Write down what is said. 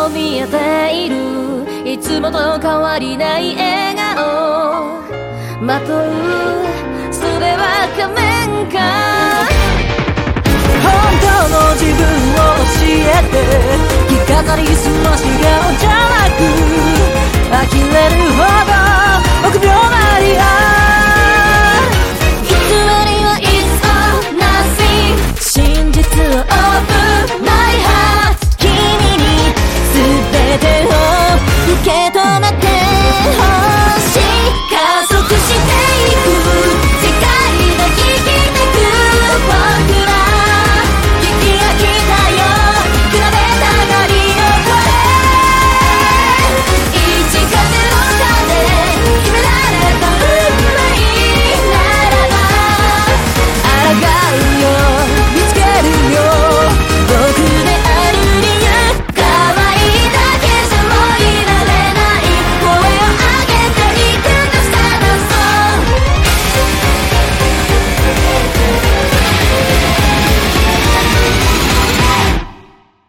を見えている、いつもと変わりない笑顔まとう、それは仮面か。本当の自分を教えて、着飾りすまし顔じゃなく呆れるほど